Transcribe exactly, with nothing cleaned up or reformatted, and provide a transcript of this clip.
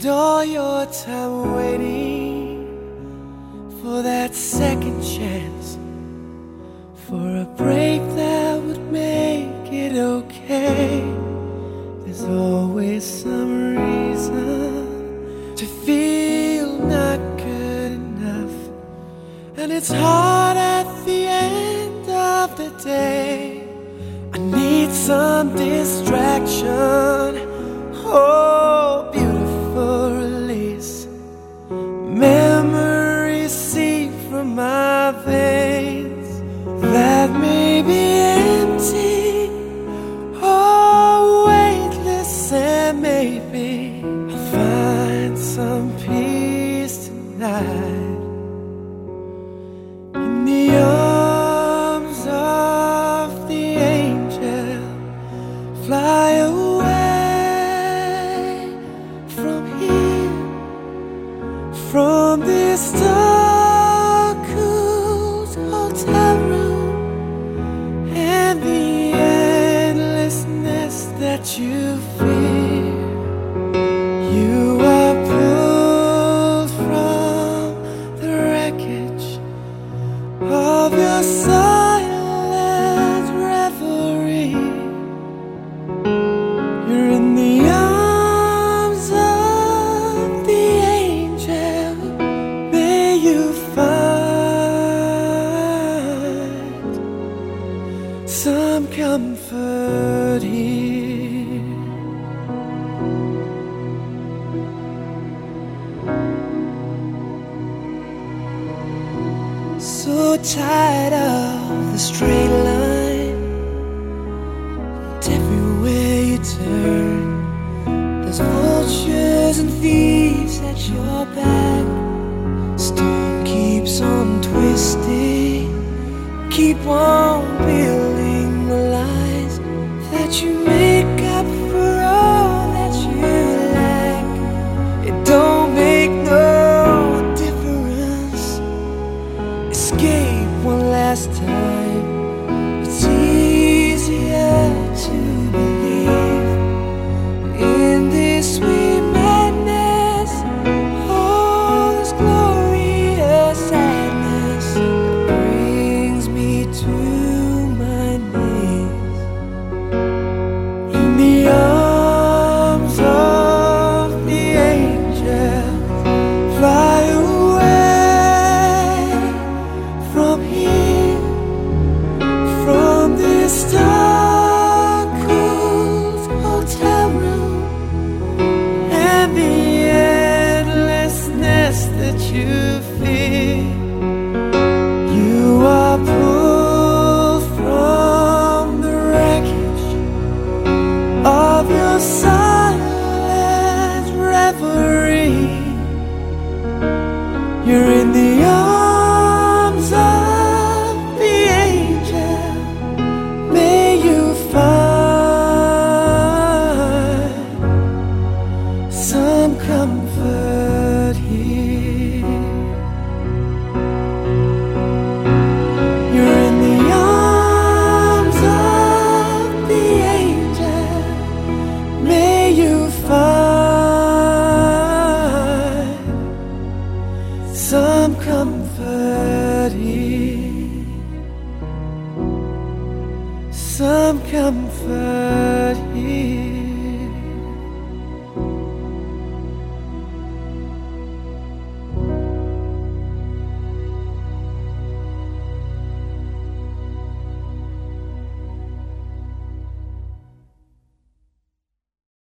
all your time waiting for that second chance, for a break that would make it okay. There's always some reason to feel not good enough, and it's hard at the end of the day. I need some distraction, oh, beautiful release. Memories seep from my veins that may be empty, oh, weightless, and maybe I'll find some peace tonight in the arms of the angel. Fly away from here, from this dark, cool hotel room, and the endlessness that you fear. You are pulled from the wreckage of your silent reverie. You're in the arms of the angel. May you find some comfort here. So tired of the straight line, and everywhere you turn there's vultures and thieves at your back. Storm keeps on twisting, keep on building the lies that you make up for all that you lack. It don't make no difference. Escape one last time. It's easier to believe in this sweet madness, all this glorious sadness that brings me to my knees. In the arms of the angel, fly away from here, from this dark, cool hotel room, and the endlessness that you feel. You are pulled from the wreckage of your silent reverie. You're in the arms of the angel. May you find some comfort here. You're in the arms of the angel. May you find some comfort here, some comfort here.